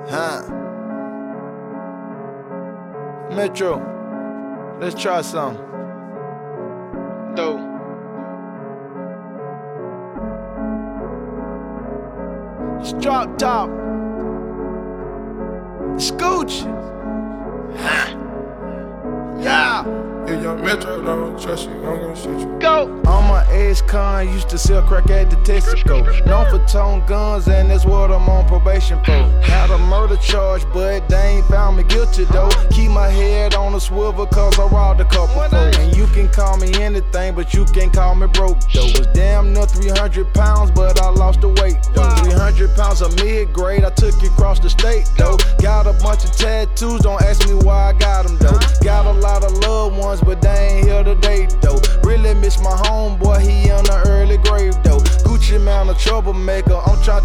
Huh. Metro, let's try some. Dope. It's drop top. Scooch. Huh. Yeah. If young Metro don't trust you, I'm gonna shoot you. Go. All my ex-con used to sell crack at the Texaco. Known for towing guns, and that's what I'm on probation for. Had a murder charge, but they ain't found me guilty though. Keep my head on a swivel, cause I robbed a couple folks. And you can call me anything, but you can't call me broke though. Was damn near 300 pounds, but I lost the weight though. 300 pounds of mid-grade, I took it across the state though. Got a bunch of tattoos, don't ask me why I got them though. Got a lot of loved ones, but they ain't here today though. Really miss my homeboy, he in the early grave though. Gucci man, a troublemaker, I'm trying